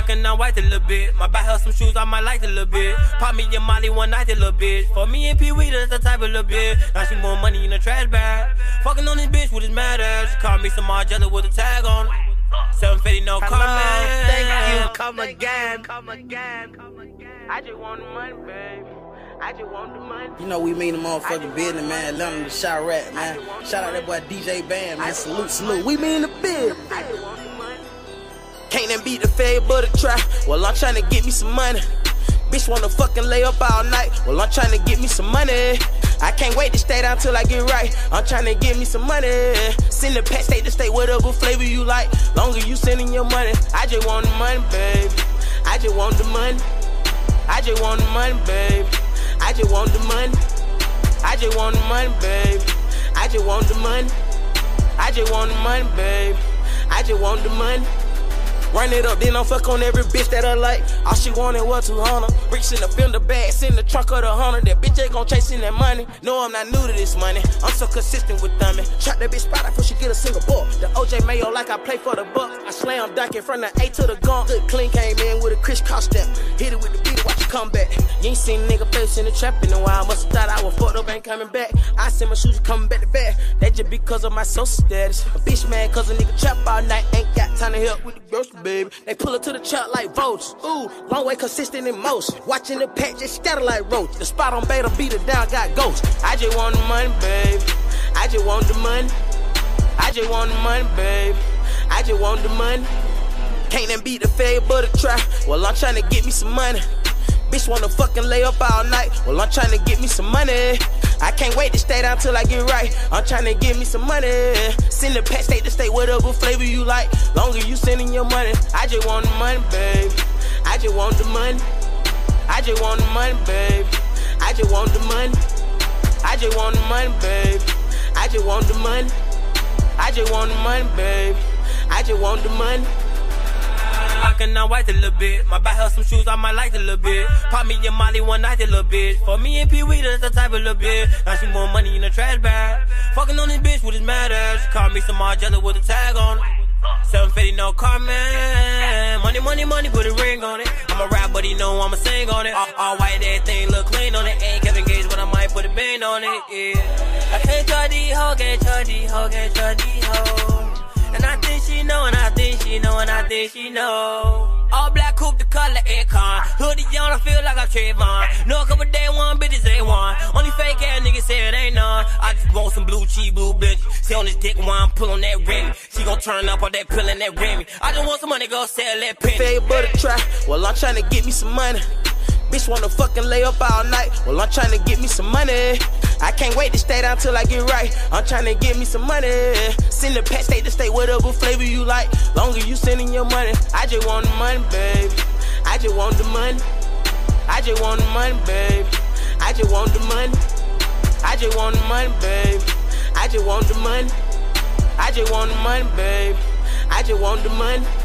Rockin' on white a little bit. My back has some shoes I might like a little bit. Pop me and Molly one night a little bit. For me and Pee Wee, that's the type of little bit. Now she more money in the trash bag. Fucking on this bitch with his mad ass. She called me some Margiela with a tag on it. 750 no comment. Thank you, come again. I just want the money, baby. I just want the money. You know we mean the motherfucking business, man. London to Chirac, man. Shout out that boy DJ Band, man. Salute. We mean the business. I just want the money. Can't then beat the fade but a try. Well, I'm trying to get me some money. Bitch wanna fucking lay up all night. Well, I'm trying to get me some money. I can't wait to stay down till I get right. I'm trying to get me some money. Send the pack state to state, whatever flavor you like. Longer you sending your money. I just want the money, baby. I just want the money. I just want the money, baby. I just want the money. I just want the money, baby. I just want the money. I just want the money, baby. I just want the money. Run it up, then I'll fuck on every bitch that I like. All she wanted was 200. Bricks in the fender bag, send the trunk of the 100. That bitch ain't gon' chasing that money. No, I'm not new to this money. I'm so consistent with thumbing. Trap that bitch spot before she get a single ball. The OJ Mayo like I play for the Bucks. I slam dunk in front of A to the gun. Good clean came in with a Chris Cross step. Hit it with the beat, watch it come back. You ain't seen nigga face in the trap in a while. Must've thought I was fucked up, ain't coming back. I send my shoes coming back to back. That just because of my social status. A bitch mad cause a nigga trap all night. Ain't got time to help with the grocery, baby. They pull up to the trap like votes. Ooh, long way consistent in most. Watching the pack just scatter like roach. The spot on beta beat it down, got ghosts. I just want the money, baby. I just want the money. I just want the money, baby. I just want the money. Can't then beat the fade but a try. Well, I'm trying to get me some money. Bitch wanna fucking lay up all night. Well, I'm trying to get me some money. I can't wait to stay down till I get right. I'm trying to get me some money. Send the pack state to state, whatever flavor you like. Longer you sending your money. I just want the money, baby. I just want the money. I just want the money, baby. I just want the money. I just want the money, baby. I just want the money. I just want the money, baby. I just want the money. Rockin' on white a little bit. My back has some shoes I might like a little bit. Pop me and Molly one night a little bit. For me and Pee Wee, that's the type of little bit. Now she more money in the trash bag. Fucking on this bitch with his mad ass. She called me some Margiela with a tag on it. 750 no comment. Money, put a ring on it. I'm a rap, but he know I'ma sing on it. All white, everything look clean on it. Ain't Kevin Gates, but I might put a band on it. Yeah. I can't try these hoes, can't try these hoes. And I think she know, and I think she know, and I think she know. All black coupe, the color Akon. Hoodie on, I feel like I'm Trayvon. Know a couple day one bitches ain't one. Only fake ass niggas say it ain't none. I just want some blue cheese, blue bitch. See on this dick while I'm pull on that rim. She gon' turn up on that pill and that rim. I just want some money, go sell that penny. Fade but a try. Well, I'm trying to get me some money. Bitch wanna fucking lay up all night. Well, I'm trying to get me some money. I can't wait to stay down till I get right. I'm trying to get me some money. Send the pack state to state, whatever flavor you like. Longer you sending your money. I just want the money, baby. I just want the money. I just want the money, baby. I just want the money. I just want the money, baby. I just want the money. I just want the money, baby. I just want the money.